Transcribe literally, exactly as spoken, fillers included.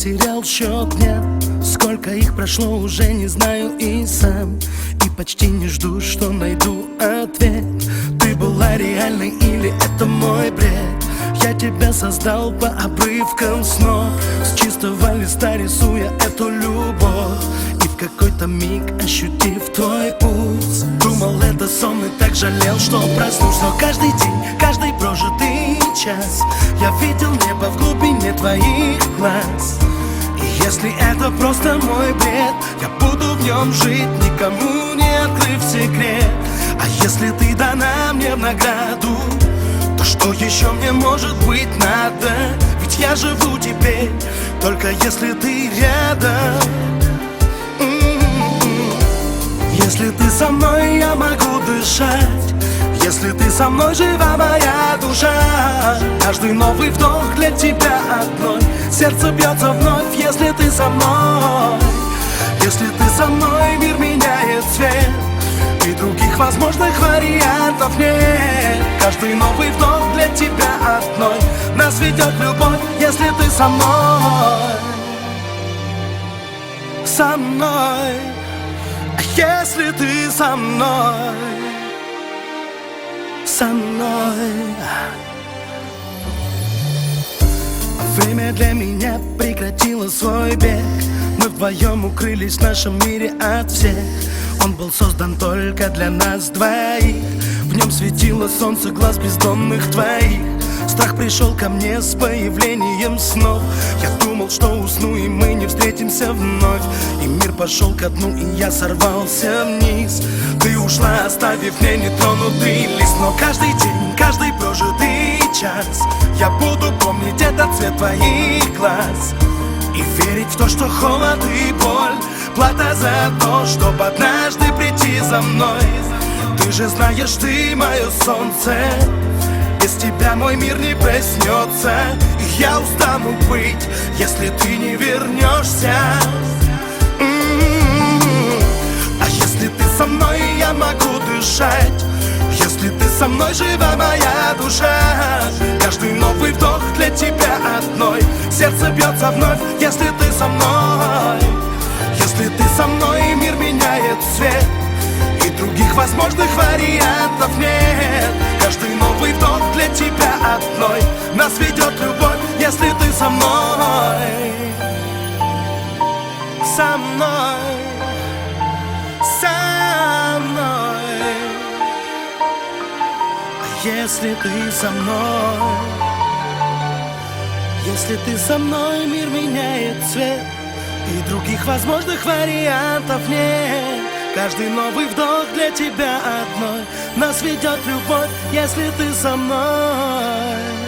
потерял счет, нет. Сколько их прошло, уже не знаю и сам. И почти не жду, что найду ответ. Ты была реальной или это мой бред? Я тебя создал по обрывкам снов, с чистого листа рисуя эту любовь. И в какой-то миг, ощутив твой пульс, думал, это сон, и так жалел, что проснулся. Но каждый день, каждый прожитый час я видел небо в глубине твоих глаз. И если это просто мой бред, я буду в нем жить, никому не открыв секрет. А если ты дана мне в награду, то что еще мне может быть надо? Ведь я живу теперь, только если ты рядом. Если ты со мной, я могу дышать. Если ты со мной, жива моя душа. Каждый новый вдох для тебя одной. Сердце бьется вновь, если ты со мной. Если ты со мной, мир меняет цвет, и других возможных вариантов нет. Каждый новый вдох для тебя одной. Нас ведет любовь, если ты со мной. Со мной. Если ты со мной, со мной. Время для меня прекратило свой бег. Мы вдвоем укрылись в нашем мире от всех. Он был создан только для нас двоих. В нем светило солнце глаз бездонных твоих. Страх пришел ко мне с появлением снов. Я думал, что усну, и мы не встретимся вновь. И мир пошел ко дну, и я сорвался вниз. Ты ушла, оставив мне нетронутый лист. Но каждый день, каждый прожитый час я буду помнить этот цвет твоих глаз. И верить в то, что холод и боль плата за то, чтоб однажды прийти за мной. Ты же знаешь, ты мое солнце. Без тебя мой мир не проснется. И я устану быть, если ты не вернешься. М-м-м. А если ты со мной, я могу дышать. Если ты со мной, жива моя душа. Каждый новый вдох для тебя одной. Сердце бьется вновь, если ты со мной. Если ты со мной, мир меняет цвет, и других возможных вариантов нет. Каждый новый вдох для тебя одной. Нас ведет любовь, если ты со мной. Со мной. Со мной. А если ты со мной, если ты со мной, мир меняет цвет, и других возможных вариантов нет. Каждый новый вдох для тебя одной. Нас ведет любовь, если ты со мной.